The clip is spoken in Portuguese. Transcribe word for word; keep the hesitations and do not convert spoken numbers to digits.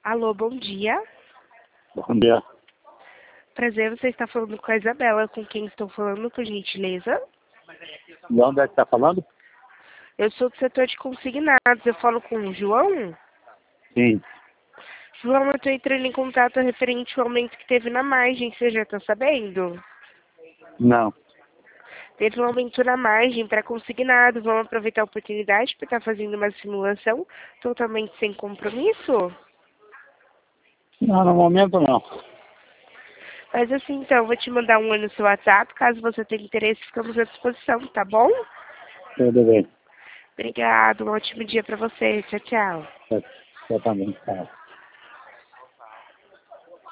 Alô, bom dia. Bom dia. Prazer, você está falando com a Isabela, com quem estou falando, por gentileza? De onde é que está falando? Eu sou do setor de consignados, eu falo com o João? Sim. João, eu estou entrando em contato referente ao aumento que teve na margem, você já está sabendo? Não. Teve um aumento na margem para consignado, vamos aproveitar a oportunidade para estar fazendo uma simulação totalmente sem compromisso? Não, no momento não. Mas assim, então, vou te mandar um oi no seu WhatsApp, caso você tenha interesse, ficamos à disposição, tá bom? Tudo bem. Obrigado, um ótimo dia para você, tchau, tchau. Eu, eu também. Tá.